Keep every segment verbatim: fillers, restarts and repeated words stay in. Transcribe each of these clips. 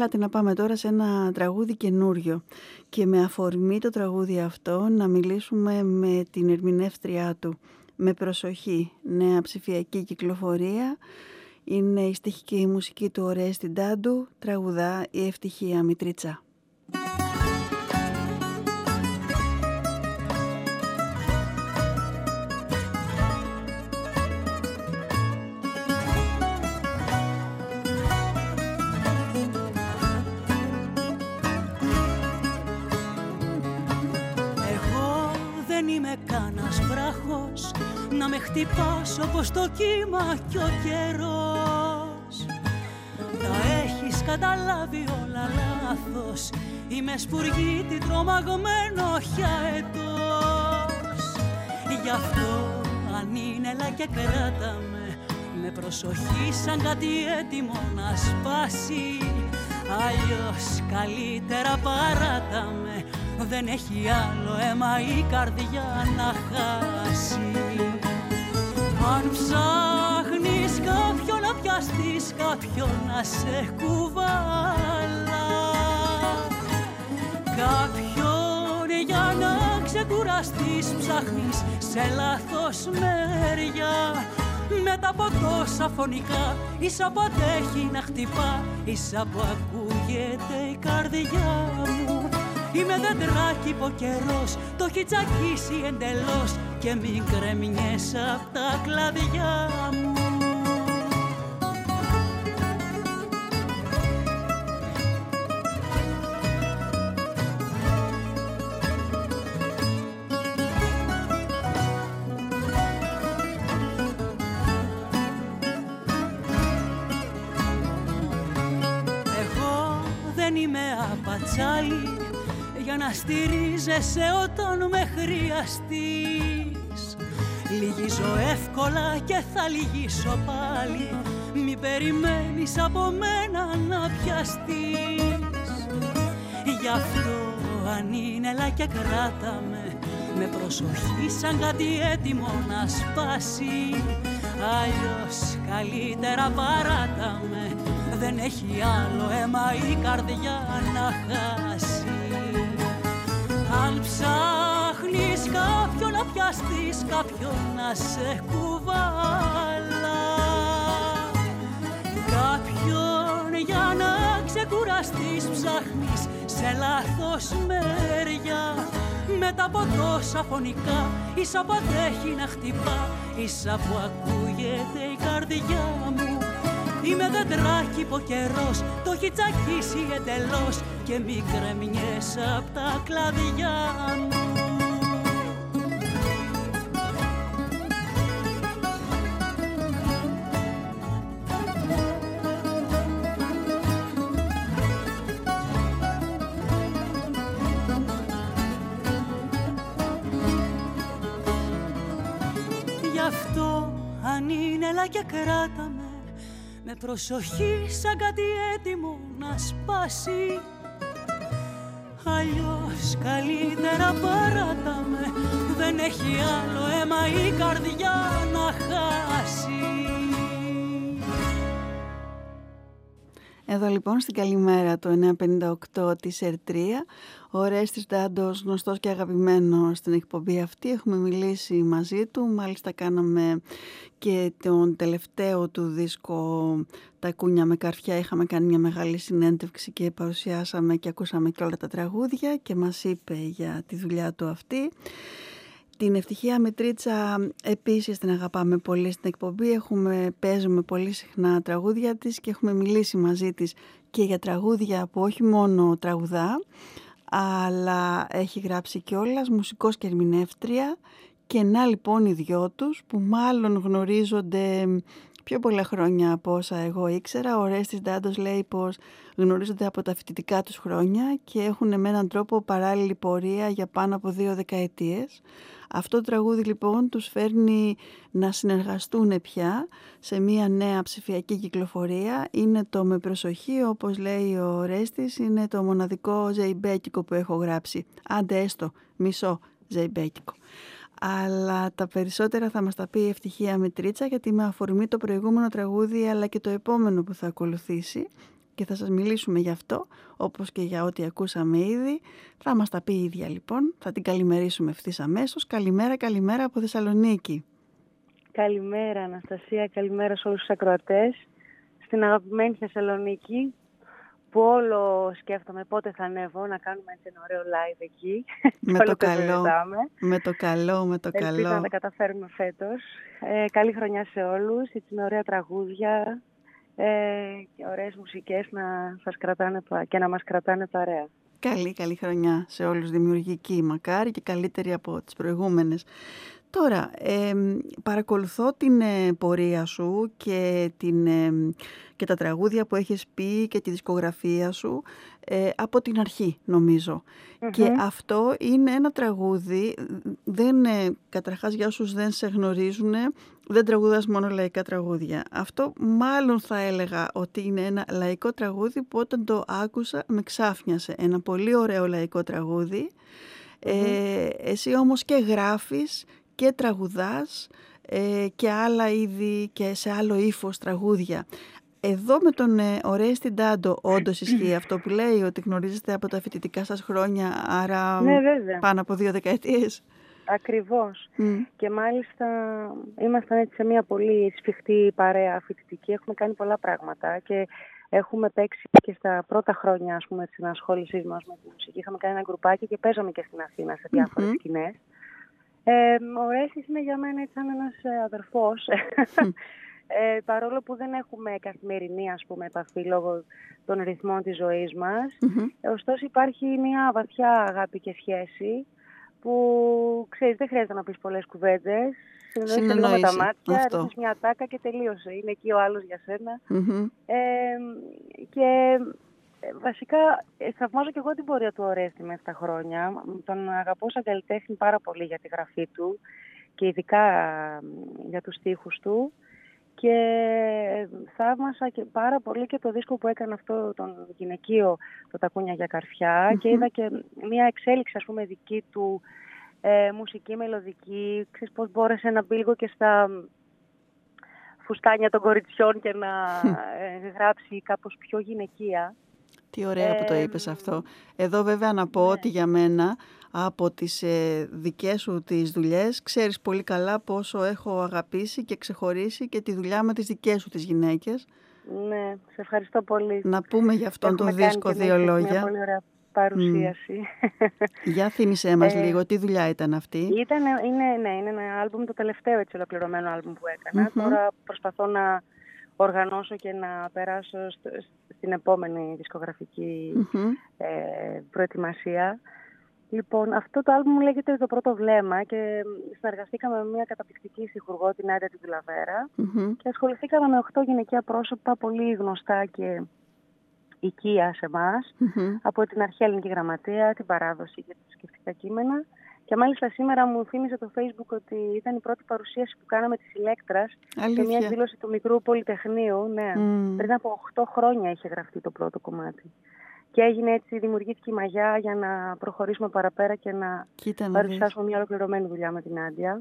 Έλατε να πάμε τώρα σε ένα τραγούδι καινούριο και με αφορμή το τραγούδι αυτό να μιλήσουμε με την ερμηνεύτριά του. Με προσοχή, νέα ψηφιακή κυκλοφορία. Είναι η στιχική η μουσική του Ορέστη Ντάντου, τραγουδά η Ευτυχία Μητρίτσα. Να με χτυπάς όπως το κύμα κι ο καιρός. Τα έχεις καταλάβει όλα λάθος. Είμαι σπουργίτη τρομαγμένο χιαετός. Γι' αυτό αν είναι έλα και κράτα με, με προσοχή σαν κάτι έτοιμο να σπάσει. Αλλιώς καλύτερα παράτα με, δεν έχει άλλο αίμα η καρδιά να χάσει. Αν ψάχνεις κάποιον να πιαστείς, κάποιον να σε κουβάλα, κάποιον για να ξεκουραστείς, ψάχνεις σε λάθος μεριά. Μετά από τόσα φωνικά, ίσα που αντέχει να χτυπά, ίσα που ακούγεται η καρδιά μου. Είμαι δεντράκι που ο καιρός το έχει τσακίσει εντελώς και μην κρεμιέσαι απ' τα κλαδιά μου. Εγώ δεν είμαι απατσάλι για να στηρίζεσαι όταν με χρειαστείς. Λυγίζω εύκολα και θα λυγίσω πάλι. Μη περιμένεις από μένα να πιαστείς. Γι' αυτό αν είναι έλα και κράτα με, με προσοχή σαν κάτι έτοιμο να σπάσει. Αλλιώς καλύτερα παράτα με, δεν έχει άλλο αίμα η καρδιά να χάσει. Αν ψάχνεις κάποιον να πιαστείς, κάποιον να σε κουβάλα, κάποιον για να ξεκουραστείς, ψάχνεις σε λάθος μεριά. Μετά από τόσα φωνικά, ίσα που αντέχει να χτυπά, ίσα που ακούγεται η καρδιά μου. Είμαι δεντράκι που ο καιρός το έχει τσακίσει εντελώς και μη κρεμιέσαι απ' τα κλαδιά μου. Γι' αυτό αν είναι έλα και κράτα με, με προσοχή σαν κάτι έτοιμο να σπάσει. Αλλιώς καλύτερα παράτα με, δεν έχει άλλο αίμα η καρδιά να χάσει. Εδώ λοιπόν στην καλημέρα το εννιακόσια πενήντα οκτώ της ΕΡ τρία, ο Ορέστης Ντάντος, γνωστός και αγαπημένος στην εκπομπή αυτή, έχουμε μιλήσει μαζί του, μάλιστα κάναμε και τον τελευταίο του δίσκο «Τα κούνια με καρφιά», είχαμε κάνει μια μεγάλη συνέντευξη και παρουσιάσαμε και ακούσαμε και όλα τα τραγούδια και μας είπε για τη δουλειά του αυτή. Την Ευτυχία Μητρίτσα επίσης την αγαπάμε πολύ στην εκπομπή, έχουμε, παίζουμε πολύ συχνά τραγούδια της και έχουμε μιλήσει μαζί της και για τραγούδια που όχι μόνο τραγουδά, αλλά έχει γράψει κιόλας, μουσικός και ερμηνεύτρια, και να λοιπόν οι δυο τους που μάλλον γνωρίζονται πιο πολλά χρόνια από όσα εγώ ήξερα. Ο Ορέστης Ντάντος λέει πως γνωρίζονται από τα φοιτητικά τους χρόνια και έχουν με έναν τρόπο παράλληλη πορεία για πάνω από δύο δεκαετίες. Αυτό το τραγούδι λοιπόν τους φέρνει να συνεργαστούν πια σε μια νέα ψηφιακή κυκλοφορία. Είναι το «Με προσοχή», όπως λέει ο Ορέστης, είναι το μοναδικό ζεϊμπέκικο που έχω γράψει. Άντε έστω μισό ζεϊμπέκικο. Αλλά τα περισσότερα θα μας τα πει η Ευτυχία Μητρίτσα, γιατί με αφορμή το προηγούμενο τραγούδι αλλά και το επόμενο που θα ακολουθήσει και θα σας μιλήσουμε γι' αυτό, όπως και για ό,τι ακούσαμε ήδη. Θα μας τα πει η ίδια λοιπόν, θα την καλημερίσουμε ευθύς αμέσως. Καλημέρα, καλημέρα από Θεσσαλονίκη. Καλημέρα Αναστασία, καλημέρα σε όλους τους ακροατές. Στην αγαπημένη Θεσσαλονίκη, που όλο σκέφτομαι πότε θα ανέβω να κάνουμε έτσι ένα ωραίο live εκεί. Με το καλό, με το καλό, με το καλό. Ελπίζω να τα καταφέρουμε φέτος. Ε, καλή χρονιά σε όλους, έτσι με ωραία τραγούδια ε, και ωραίες μουσικές να σας κρατάνε και να μας κρατάνε παρέα. Καλή, καλή χρονιά σε όλους, δημιουργική μακάρι και καλύτερη από τις προηγούμενες. Τώρα, ε, παρακολουθώ την ε, πορεία σου και, την, ε, και τα τραγούδια που έχεις πει και τη δισκογραφία σου ε, από την αρχή, νομίζω. Mm-hmm. Και αυτό είναι ένα τραγούδι, δεν, ε, καταρχάς για όσους δεν σε γνωρίζουν, δεν τραγουδάς μόνο λαϊκά τραγούδια. Αυτό μάλλον θα έλεγα ότι είναι ένα λαϊκό τραγούδι που όταν το άκουσα με ξάφνιασε. Ένα πολύ ωραίο λαϊκό τραγούδι. Mm-hmm. Ε, εσύ όμως και γράφεις και τραγουδάς ε, και άλλα είδη και σε άλλο ύφος τραγούδια. Εδώ με τον ε, Ορέστη Ντάντο όντως ισχύει αυτό που λέει, ότι γνωρίζεστε από τα φοιτητικά σας χρόνια, άρα ναι, βέβαια. Πάνω από δύο δεκαετίες. Ακριβώς. Mm. Και μάλιστα ήμασταν έτσι σε μια πολύ σφιχτή παρέα φοιτητική. Έχουμε κάνει πολλά πράγματα και έχουμε παίξει και στα πρώτα χρόνια, ας πούμε, της ενασχόλησής μας με τη μουσική. Είχαμε κάνει ένα γκρουπάκι και παίζαμε και στην Αθήνα σε διάφορες mm-hmm. σκηνές. Ε, ο Ρέστης είναι για μένα σαν ένας αδερφός, mm. ε, παρόλο που δεν έχουμε καθημερινή, ας πούμε, επαφή λόγω των ρυθμών της ζωής μας. Mm-hmm. Ε, ωστόσο υπάρχει μια βαθιά αγάπη και σχέση που, ξέρεις, δεν χρειάζεται να πεις πολλές κουβέντες. Συνεννοείσαι λίγο με τα μάτια, ρίχνεις μια τάκα και τελείωσε. Είναι εκεί ο άλλος για σένα. Mm-hmm. Ε, και... Βασικά, θαυμάζω και εγώ την πορεία του Ορέστη με αυτά τα χρόνια. Τον αγαπώ σαν καλλιτέχνη πάρα πολύ για τη γραφή του και ειδικά για τους στίχους του. Και θαύμασα και πάρα πολύ και το δίσκο που έκανε αυτό τον γυναικείο, το «Τακούνια για καρφιά». Mm-hmm. Και είδα και μια εξέλιξη, ας πούμε, δική του, ε, μουσική, μελωδική. Ξέρεις πώς μπόρεσε να μπει λίγο και στα φουστάνια των κοριτσιών και να ε, γράψει κάπως πιο γυναικεία. Τι ωραία ε, που το είπες αυτό. Εδώ βέβαια να πω ναι. ότι για μένα από τις ε, δικές σου τις δουλειές ξέρεις πολύ καλά πόσο έχω αγαπήσει και ξεχωρίσει και τη δουλειά με τις δικές σου τις γυναίκες. Ναι, σε ευχαριστώ πολύ. Να πούμε για αυτόν τον δίσκο δύο λόγια. Μια πολύ ωραία παρουσίαση. Mm. Για θύμισέ μας ε, λίγο, τι δουλειά ήταν αυτή. Ήταν, είναι, ναι, είναι ένα άλμπουμ, το τελευταίο έτσι ολοκληρωμένο άλμπουμ που έκανα. Mm-hmm. Τώρα προσπαθώ να οργανώσω και να περάσω στο, στην επόμενη δισκογραφική mm-hmm. ε, προετοιμασία. Λοιπόν, αυτό το άλμπουμ λέγεται «Το πρώτο βλέμμα» και συνεργαστήκαμε με μια καταπληκτική στιχουργό, την Άντια την Τουλαβέρα, mm-hmm. και ασχοληθήκαμε με οκτώ γυναικεία πρόσωπα πολύ γνωστά και οικία σε εμάς, mm-hmm. από την αρχαία ελληνική γραμματεία, την παράδοση και τα θρησκευτικά κείμενα. Και μάλιστα σήμερα μου θύμιζε το Facebook ότι ήταν η πρώτη παρουσίαση που κάναμε της Ηλέκτρας σε μια εκδήλωση του Μικρού Πολυτεχνείου. Ναι. Mm. Πριν από οκτώ χρόνια είχε γραφτεί το πρώτο κομμάτι. Και έγινε έτσι, δημιουργήθηκε η μαγιά για να προχωρήσουμε παραπέρα και να Κοίτα, παρουσιάσουμε να μια ολοκληρωμένη δουλειά με την Άντια.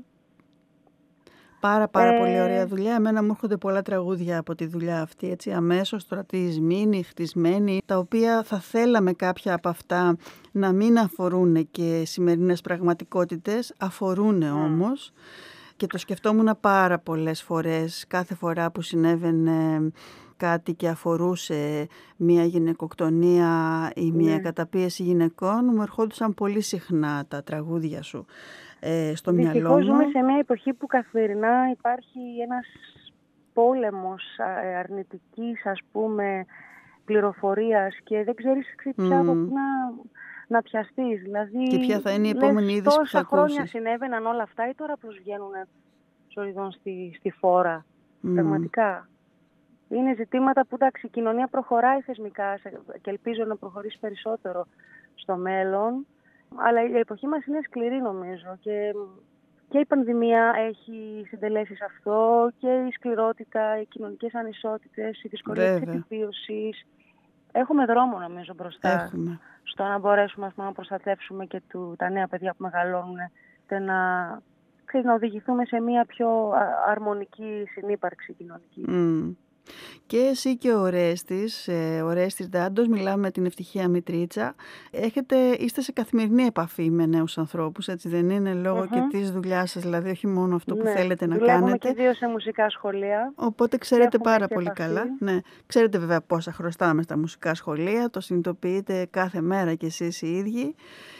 Πάρα πάρα ε... πολύ ωραία δουλειά. Εμένα μου έρχονται πολλά τραγούδια από τη δουλειά αυτή, έτσι, αμέσως στρατισμένοι, χτισμένοι, τα οποία θα θέλαμε κάποια από αυτά να μην αφορούν και σημερινές πραγματικότητες, αφορούν mm. όμως. Και το σκεφτόμουν πάρα πολλές φορές, κάθε φορά που συνέβαινε κάτι και αφορούσε μία γυναικοκτονία ή μία mm. καταπίεση γυναικών, μου ερχόντουσαν πολύ συχνά τα τραγούδια σου ε, στο μυαλό μου. Δυστυχώς ζούμε σε μια εποχή που καθημερινά υπάρχει ένας πόλεμος αρνητικής, ας πούμε, πληροφορίας και δεν ξέρεις πια mm. από πού να, να πιαστείς. Δηλαδή, και ποια θα είναι η επόμενη είδηση που θα ακούσεις. Τόσα χρόνια συνέβαιναν όλα αυτά ή τώρα απλώς βγαίνουν σοριδών στη, στη φόρα. Mm. Πραγματικά. Είναι ζητήματα που, εντάξει, η κοινωνία προχωράει θεσμικά και ελπίζω να προχωρήσει περισσότερο στο μέλλον. Αλλά η εποχή μας είναι σκληρή, νομίζω. Και, και η πανδημία έχει συντελέσει σε αυτό και η σκληρότητα, οι κοινωνικές ανισότητες, οι δυσκολίες της επιβίωσης. Έχουμε δρόμο, νομίζω, μπροστά. Έχουμε. Στο να μπορέσουμε, ας πούμε, να προστατεύσουμε και του, τα νέα παιδιά που μεγαλώνουν και να, ξέρεις, να οδηγηθούμε σε μια πιο αρμονική συνύπαρξη κοινωνική. Mm. Και εσύ και ο Ορέστης, ε, ο Ορέστης Ντάντος, μιλάμε με την Ευτυχία Μητρίτσα. Έχετε, είστε σε καθημερινή επαφή με νέους ανθρώπους, έτσι δεν είναι, λόγω mm-hmm. και της δουλειάς σας, δηλαδή όχι μόνο αυτό που ναι, θέλετε να δουλεύουμε κάνετε. Και δύο σε μουσικά σχολεία. Οπότε ξέρετε πάρα πολύ επαφή. Καλά. Ναι. Ξέρετε βέβαια πόσα χρωστάμε στα μουσικά σχολεία, το συνειδητοποιείτε κάθε μέρα κι εσείς οι ίδιοι,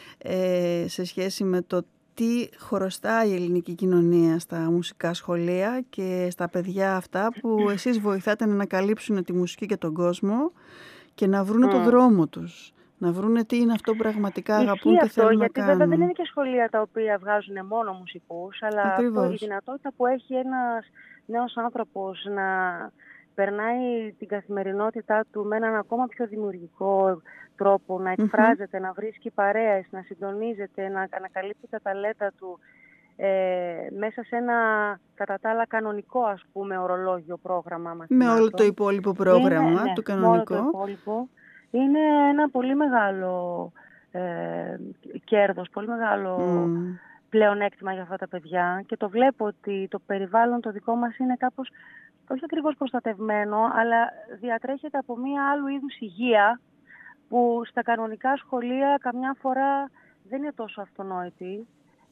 ε, σε σχέση με το τι χρωστάει η ελληνική κοινωνία στα μουσικά σχολεία και στα παιδιά αυτά που εσείς βοηθάτε να ανακαλύψουν τη μουσική και τον κόσμο και να βρούνε mm. το δρόμο τους. Να βρούνε τι είναι αυτό που πραγματικά αγαπούν και θέλουν να κάνουν. Γιατί βέβαια δεν είναι και σχολεία τα οποία βγάζουν μόνο μουσικούς, αλλά αυτό, η δυνατότητα που έχει ένας νέος άνθρωπος να περνάει την καθημερινότητά του με έναν ακόμα πιο δημιουργικό τρόπο, να εκφράζεται, mm-hmm. να βρίσκει παρέες, να συντονίζεται, να ανακαλύπτει τα ταλέντα του ε, μέσα σε ένα κατά τα άλλα κανονικό, ας πούμε, ορολόγιο πρόγραμμα μαθημάτων. Με όλο το υπόλοιπο πρόγραμμα είναι, ναι, του κανονικό. Με όλο το υπόλοιπο. Είναι ένα πολύ μεγάλο ε, κέρδος, πολύ μεγάλο mm. πλεονέκτημα για αυτά τα παιδιά και το βλέπω ότι το περιβάλλον το δικό μας είναι κάπως, όχι ακριβώς προστατευμένο, αλλά διατρέχεται από μία άλλου είδους υγεία που στα κανονικά σχολεία καμιά φορά δεν είναι τόσο αυτονόητη.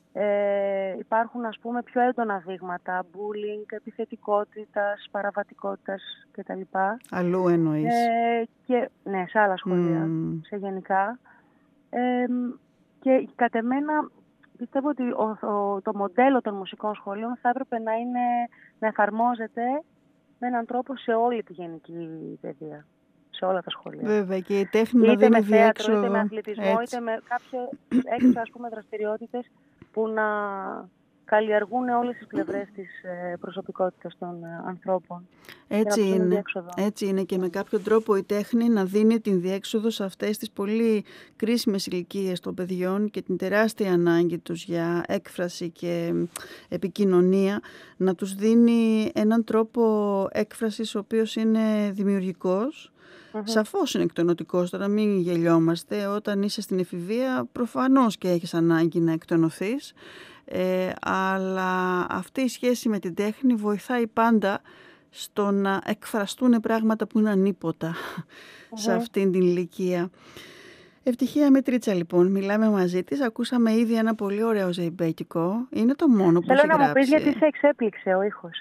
Ε, υπάρχουν, ας πούμε, πιο έντονα δείγματα bullying, επιθετικότητας, παραβατικότητας κτλ. Αλλού εννοείς? Ε, και, ναι, σε άλλα σχολεία, mm. σε γενικά. Ε, και κατ' εμένα πιστεύω ότι ο, ο, το μοντέλο των μουσικών σχολείων θα έπρεπε να, είναι, να εφαρμόζεται με έναν τρόπο σε όλη τη γενική παιδεία. Σε όλα τα σχολεία. Βέβαια, και η τέχνη να είτε δίνει με θέατρο, διέξοδο, είτε με αθλητισμό, έτσι. είτε με κάποιες έξω, ας πούμε, δραστηριότητες που να καλλιεργούν όλες τις πλευρές της ε, προσωπικότητας των ε, ανθρώπων. Έτσι είναι. Έτσι είναι και με κάποιο τρόπο η τέχνη να δίνει την διέξοδο σε αυτές τις πολύ κρίσιμες ηλικίες των παιδιών και την τεράστια ανάγκη τους για έκφραση και επικοινωνία, να τους δίνει έναν τρόπο έκφρασης ο οποίος είναι δημιουργικός. Mm-hmm. Σαφώς είναι εκτονωτικός, τώρα μην γελιόμαστε. Όταν είσαι στην εφηβεία προφανώς και έχεις ανάγκη να εκτονωθείς, ε, αλλά αυτή η σχέση με την τέχνη βοηθάει πάντα στο να εκφραστούν πράγματα που είναι ανίποτα mm-hmm. σε αυτήν την ηλικία. Ευτυχία Μητρίτσα, λοιπόν, μιλάμε μαζί της. Ακούσαμε ήδη ένα πολύ ωραίο ζεϊμπέκικο. Είναι το μόνο που έχει γράψει. Θέλω να μου πεις γιατί σε εξέπληξε ο ήχος.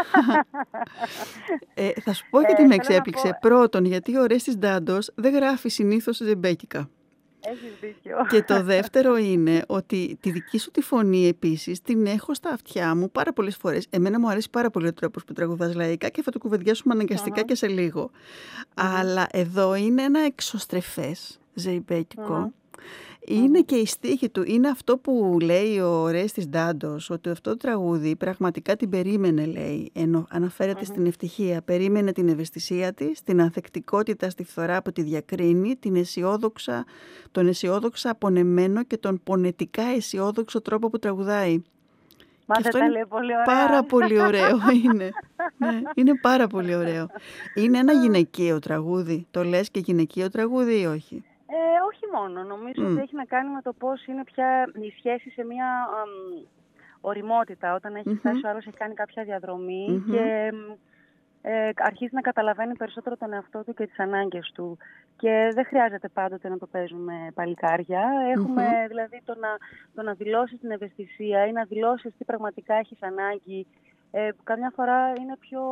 ε, θα σου πω γιατί ε, με εξέπληξε. Πω... Πρώτον, γιατί ο Ορέστης Ντάντος δεν γράφει συνήθως ζεϊμπέκικα. Έχεις δίκιο. Και το δεύτερο είναι ότι τη δική σου τη φωνή επίσης την έχω στα αυτιά μου πάρα πολλές φορές. Εμένα μου αρέσει πάρα πολύ ο τρόπος που τραγουδάς λαϊκά και θα το κουβεντιάσουμε αναγκαστικά uh-huh. και σε λίγο. Uh-huh. Αλλά εδώ είναι ένα εξωστρεφές ζεϊμπέκικο. Mm. Είναι mm. και η στίχη του. Είναι αυτό που λέει ο Ορέστης Ντάντος, ότι αυτό το τραγούδι πραγματικά την περίμενε, λέει, ενώ αναφέρεται mm-hmm. στην ευτυχία. Περίμενε την ευαισθησία της, την ανθεκτικότητα στη φθορά που τη διακρίνει, την αισιόδοξα, τον αισιόδοξα απονεμένο και τον πονετικά αισιόδοξο τρόπο που τραγουδάει. Μα και αυτό τα λέει πολύ ωραία. Πάρα πολύ ωραίο είναι. Ναι, είναι πάρα πολύ ωραίο. Είναι ένα γυναικείο τραγούδι. Το λες και γυναικείο τραγούδι ή όχι? Ε, όχι μόνο. Νομίζω mm. ότι έχει να κάνει με το πώς είναι πια η σχέση σε μια αμ, οριμότητα. Όταν έχει mm-hmm. φτάσει ο άλλος, έχει κάνει κάποια διαδρομή mm-hmm. και ε, αρχίζει να καταλαβαίνει περισσότερο τον εαυτό του και τις ανάγκες του. Και δεν χρειάζεται πάντοτε να το παίζουμε παλικάρια. Έχουμε mm-hmm. δηλαδή το να, το να δηλώσεις την ευαισθησία ή να δηλώσεις τι πραγματικά έχεις ανάγκη. Ε, καμιά φορά είναι πιο...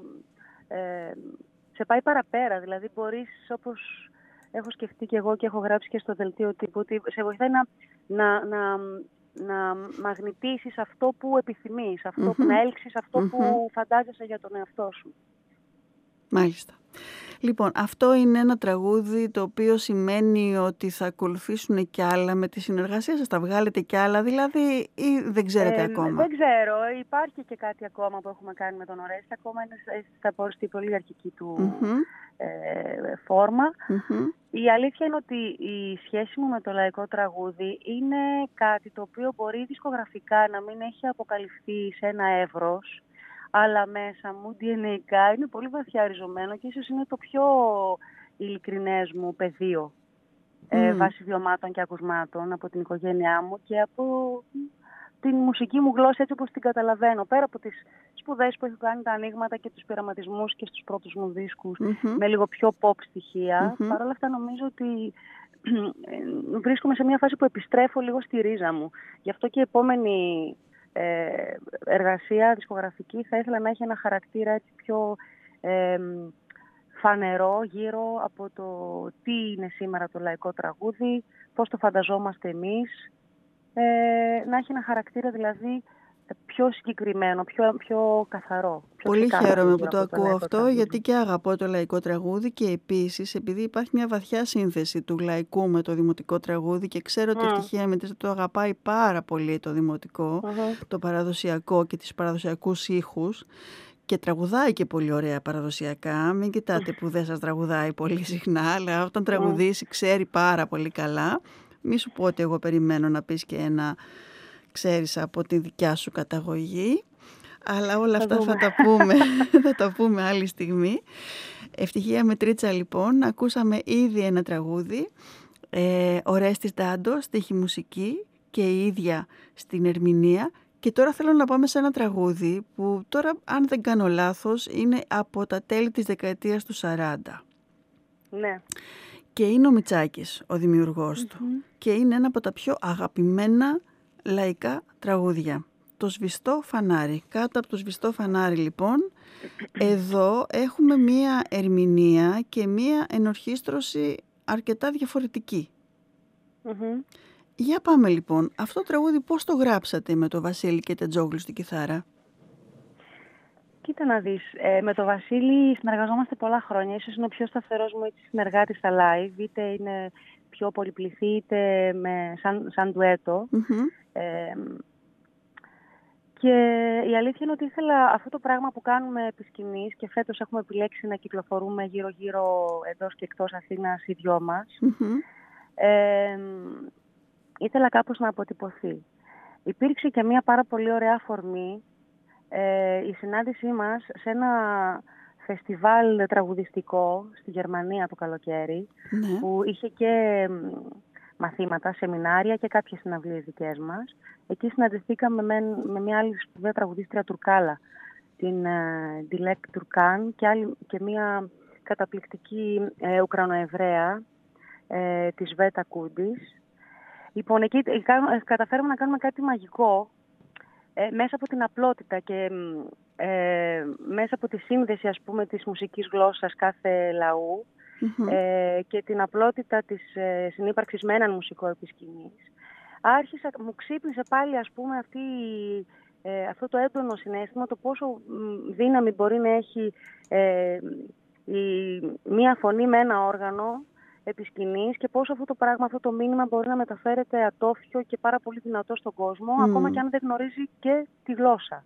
Ε, σε πάει παραπέρα. Δηλαδή μπορείς, όπως έχω σκεφτεί και εγώ και έχω γράψει και στο δελτίο τύπου, ότι σε βοηθάει να, να, να, να μαγνητήσεις αυτό που επιθυμείς, αυτό mm-hmm. που να έλξεις αυτό mm-hmm. που φαντάζεσαι για τον εαυτό σου. Μάλιστα. Λοιπόν, αυτό είναι ένα τραγούδι το οποίο σημαίνει ότι θα ακολουθήσουν κι άλλα με τη συνεργασία σας, θα βγάλετε κι άλλα δηλαδή ή δεν ξέρετε ε, ακόμα? Δεν ξέρω, υπάρχει και κάτι ακόμα που έχουμε κάνει με τον Ορέστη, ακόμα είναι στα στην πολύ αρχική του mm-hmm. ε, φόρμα. Mm-hmm. Η αλήθεια είναι ότι η σχέση μου με το λαϊκό τραγούδι είναι κάτι το οποίο μπορεί δισκογραφικά να μην έχει αποκαλυφθεί σε ένα εύρος, αλλά μέσα μου, ντι εν έι-ικά, είναι πολύ βαθιά ριζωμένο και ίσως είναι το πιο ειλικρινές μου πεδίο mm. ε, βάσει βιωμάτων και ακουσμάτων από την οικογένειά μου και από την μουσική μου γλώσσα έτσι όπως την καταλαβαίνω. Πέρα από τις σπουδές που έχω κάνει τα ανοίγματα και τους πειραματισμούς και στους πρώτους μου δίσκους Mm-hmm. με λίγο πιο pop στοιχεία, Mm-hmm. παρ' όλα αυτά νομίζω ότι βρίσκομαι σε μια φάση που επιστρέφω λίγο στη ρίζα μου. Γι' αυτό και η επόμενη ε, εργασία δισκογραφική θα ήθελα να έχει ένα χαρακτήρα έτσι πιο ε, φανερό γύρω από το τι είναι σήμερα το λαϊκό τραγούδι, πώς το φανταζόμαστε εμείς, ε, να έχει ένα χαρακτήρα δηλαδή πιο συγκεκριμένο, πιο, πιο καθαρό. Πιο Πολύ χαίρομαι που το το ακούω αυτό, τραγούδι. γιατί και αγαπώ το λαϊκό τραγούδι και επίσης επειδή υπάρχει μια βαθιά σύνθεση του λαϊκού με το δημοτικό τραγούδι και ξέρω ότι η Mm. Ευτυχία Μετρήσου το αγαπάει πάρα πολύ το δημοτικό, Mm-hmm. το παραδοσιακό και τις παραδοσιακούς ήχους και τραγουδάει και πολύ ωραία παραδοσιακά. Μην κοιτάτε που δεν σας τραγουδάει πολύ συχνά, αλλά όταν τραγουδήσει ξέρει πάρα πολύ καλά. Μη σου πω ότι εγώ περιμένω να πεις και ένα ξέρεις από τη δικιά σου καταγωγή. Αλλά όλα αυτά θα τα πούμε, θα τα πούμε άλλη στιγμή. Ευτυχία Μετρίτσα λοιπόν, ακούσαμε ήδη ένα τραγούδι, ε, ο Ρέστης Ντάντος, στίχη μουσική και η ίδια στην ερμηνεία. Και τώρα θέλω να πάμε σε ένα τραγούδι που τώρα αν δεν κάνω λάθος είναι από τα τέλη της δεκαετίας του σαράντα. Ναι. Και είναι ο Μητσάκης ο δημιουργός mm-hmm. του και είναι ένα από τα πιο αγαπημένα λαϊκά τραγούδια. Το σβηστό φανάρι. Κάτω από το σβηστό φανάρι λοιπόν, εδώ έχουμε μία ερμηνεία και μία ενορχήστρωση αρκετά διαφορετική. Mm-hmm. Για πάμε λοιπόν. Αυτό το τραγούδι πώς το γράψατε με τον Βασίλη Κετετζόγλου στην κιθάρα? Κοίτα να δεις, ε, με τον Βασίλη συνεργαζόμαστε πολλά χρόνια. Ίσως είναι ο πιο σταθερός μου έτσι, συνεργάτης στα live. Είτε είναι πιο πολυπληθή, είτε με, σαν, σαν ντουέτο. Mm-hmm. Ε, και η αλήθεια είναι ότι ήθελα αυτό το πράγμα που κάνουμε επί σκηνής και φέτος έχουμε επιλέξει να κυκλοφορούμε γύρω-γύρω εντός και εκτός Αθήνας οι δυο μας. Mm-hmm. Ε, ήθελα κάπως να αποτυπωθεί. Υπήρξε και μια πάρα πολύ ωραία αφορμή, ε, η συνάντησή μας σε ένα φεστιβάλ τραγουδιστικό στη Γερμανία το καλοκαίρι, Ναι. που είχε και μαθήματα, σεμινάρια και κάποιες συναυλίες δικές μας. Εκεί συναντηθήκαμε με, με μια άλλη σπουδαία τραγουδίστρια Τουρκάλα, την Ντιλέκ uh, Τουρκάν και, άλλη, και μια καταπληκτική ε, Ουκρανοεβραία, ε, της Βέτα Κούντις. Λοιπόν, εκεί καταφέραμε να κάνουμε κάτι μαγικό ε, μέσα από την απλότητα και ε, μέσα από τη σύνδεση, ας πούμε, της μουσικής γλώσσας κάθε λαού mm-hmm. ε, και την απλότητα της ε, συνύπαρξης με έναν μουσικό επί σκηνής. Άρχισα, μου ξύπνησε πάλι, ας πούμε, αυτή, ε, αυτό το έντονο συναίσθημα, το πόσο δύναμη μπορεί να έχει ε, η, μία φωνή με ένα όργανο επί σκηνής και πόσο αυτό το πράγμα, αυτό το μήνυμα μπορεί να μεταφέρεται ατόφιο και πάρα πολύ δυνατό στον κόσμο, mm. ακόμα και αν δεν γνωρίζει και τη γλώσσα.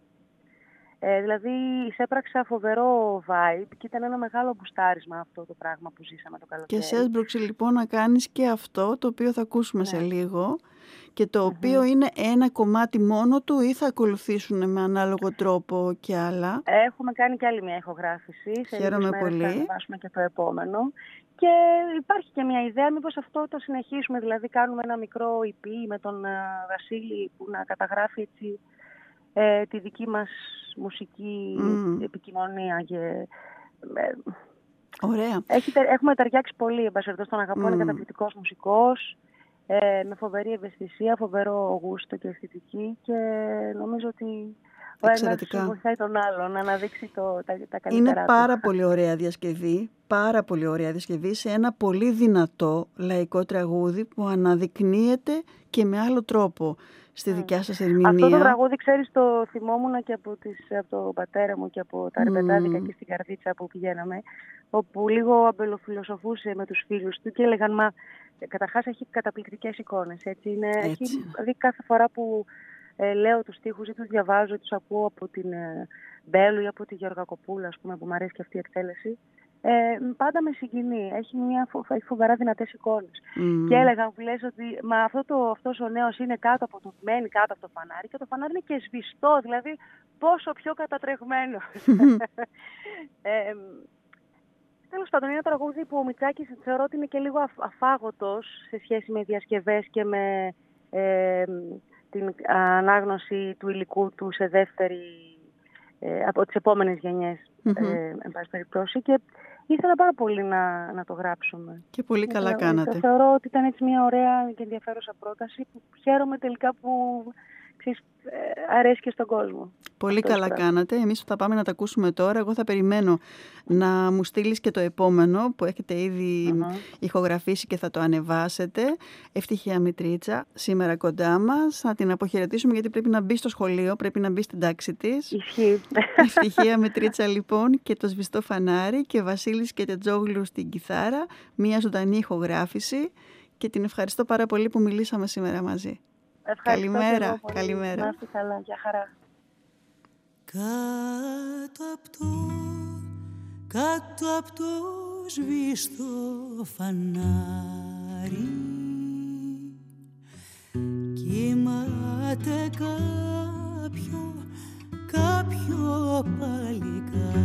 Ε, δηλαδή, εισέπραξα φοβερό vibe και ήταν ένα μεγάλο μπουστάρισμα αυτό το πράγμα που ζήσαμε το καλοκαίρι. Και σε έσπρωξε λοιπόν να κάνεις και αυτό, το οποίο θα ακούσουμε ναι. σε λίγο, και το mm-hmm. οποίο είναι ένα κομμάτι μόνο του ή θα ακολουθήσουν με ανάλογο τρόπο και άλλα? Έχουμε κάνει και άλλη μια ηχογράφηση. Χαίρομαι πολύ. Θα ανεβάσουμε και το επόμενο. Και υπάρχει και μια ιδέα, μήπως αυτό το συνεχίσουμε, δηλαδή κάνουμε ένα μικρό ι πι με τον uh, Βασίλη που να καταγράφει έτσι, ε, τη δική μας μουσική mm. επικοινωνία. Και, ε, ωραία. Έχει, έχουμε ταιριάξει πολύ, εμπασχετός, τον αγαπώ, mm. είναι καταπληκτικός μουσικός, ε, με φοβερή ευαισθησία, φοβερό γούστο και αισθητική και νομίζω ότι ο ένας βοηθάει τον άλλον να αναδείξει το, τα, τα καλύτερά Είναι του. πάρα πολύ ωραία διασκευή, πάρα πολύ ωραία διασκευή σε ένα πολύ δυνατό λαϊκό τραγούδι που αναδεικνύεται και με άλλο τρόπο στη δικιά σας ερμηνεία. Αυτό το τραγούδι, ξέρεις, το θυμόμουν και από, τις, από τον πατέρα μου και από τα ρεπετάδικα mm. και στην Καρδίτσα που πηγαίναμε, όπου λίγο αμπελοφιλοσοφούσε με τους φίλους του και έλεγαν, μα καταρχάς έχει καταπληκτικές εικόνες, έτσι. Είναι, έτσι. Έχει, δηλαδή κάθε φορά που ε, λέω τους στίχους ή τους διαβάζω ή τους ακούω από την ε, Μπέλου ή από τη Γιώργα Κοπούλα, ας πούμε, που μου αρέσει και αυτή η εκτέλεση, Ε, πάντα με συγκινεί. Έχει, μια φο, έχει φοβερά δυνατές εικόνες. Mm. Και έλεγαν που λες ότι μα αυτό το, αυτός ο νέος είναι κάτω από το, μένει κάτω από το φανάρι και το φανάρι είναι και σβηστό, δηλαδή πόσο πιο κατατρεγμένο. ε, Τέλος πάντων, είναι ένα τραγούδι που ο Μητσάκης θεωρώ ότι είναι και λίγο αφ, αφάγωτος σε σχέση με διασκευές και με ε, την ανάγνωση του υλικού του σε δεύτερη ε, από τις επόμενες γενιές, mm-hmm. ε, εν πάση περιπτώσει. Και ήθελα πάρα πολύ να, να το γράψουμε. Και πολύ καλά ήθελα, κάνατε. Το θεωρώ ότι ήταν έτσι μια ωραία και ενδιαφέρουσα πρόταση που χαίρομαι τελικά που ξέρεις, αρέσει και στον κόσμο. Πολύ αυτό καλά κάνατε. Εμείς θα πάμε να τα ακούσουμε τώρα. Εγώ θα περιμένω να μου στείλεις και το επόμενο που έχετε ήδη uh-huh. ηχογραφήσει και θα το ανεβάσετε. Ευτυχία Μητρίτσα, σήμερα κοντά μας. Θα την αποχαιρετήσουμε γιατί πρέπει να μπει στο σχολείο, πρέπει να μπει στην τάξη της. Ισχύει. Ευτυχία Μητρίτσα λοιπόν και το Σβηστό Φανάρι και Βασίλης Κετετζόγλου στην κιθάρα. Μια ζωντανή ηχογράφηση και την ευχαριστώ πάρα πολύ που μιλήσαμε σήμερα μαζί. Ευχαριστώ. Καλημέρα, καλημέρα. Να είστε καλά, για χαρά. Κάτω απ' το, κάτω απ' το σβηστό φανάρι κοιμάται κάποιο, κάποιο παλικάρι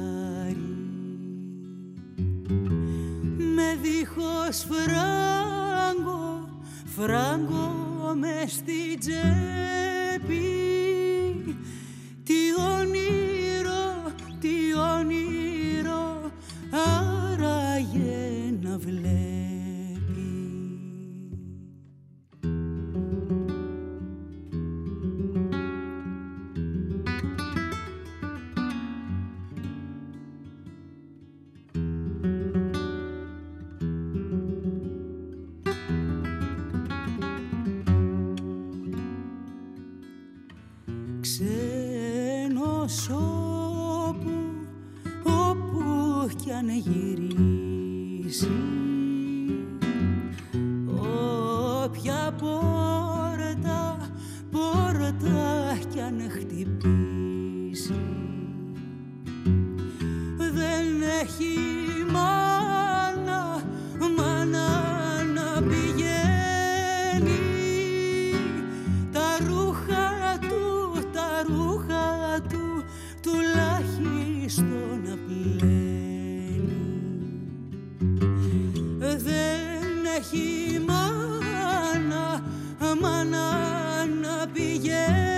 με δίχως φράγκο, φράγκο μες στην τσέπη. Τι όνειρο, τι όνειρο άραγε να βλέπει. Ξένος όπου, όπου κι αν γυρίσει, όποια πόρτα, πόρτα κι αν χτυπήσει, δεν έχει μάνα, μάνα να πηγαίνει. Τα ρούχα του, τα ρούχα του, τουλάχιστον να πλένει. Δεν έχει μάνα, μάνα να πηγαίνει.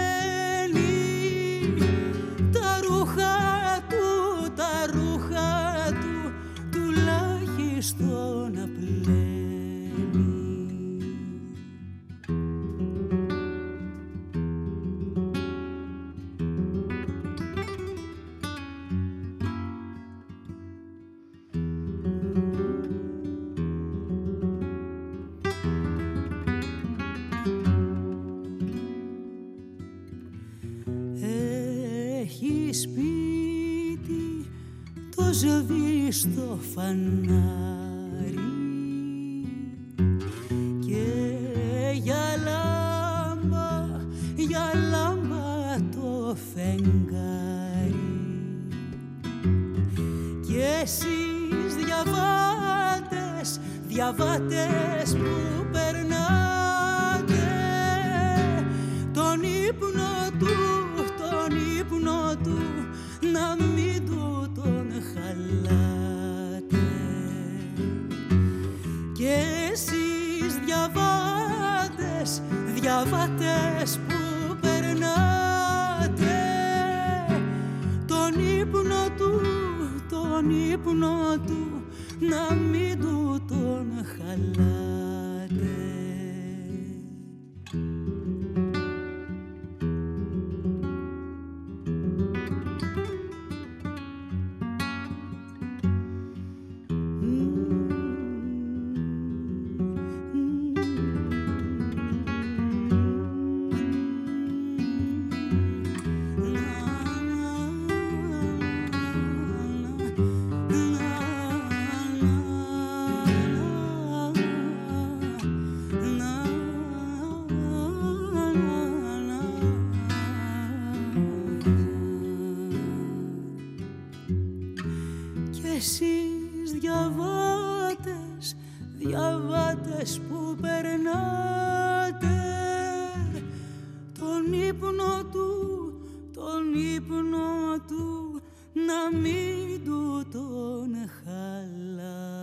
Τα ρούχα του, τα ρούχα του, τουλάχιστον να πλένει. Έχει σπίτι το σβηστό φανάρι και για λάμπα, για λάμπα το φεγγάρι. Και εσείς διαβάτες, διαβάτες που περνάτε τον ύπνο του, τον ύπνο του να μην του τον χαλάτε. Και εσείς διαβάτες, διαβάτες που περνάτε τον ύπνο του, τον ύπνο του να μην του τον χαλάτε. Εσείς διαβάτες, διαβάτες που περνάτε τον ύπνο του, τον ύπνο του να μην του τον χαλά.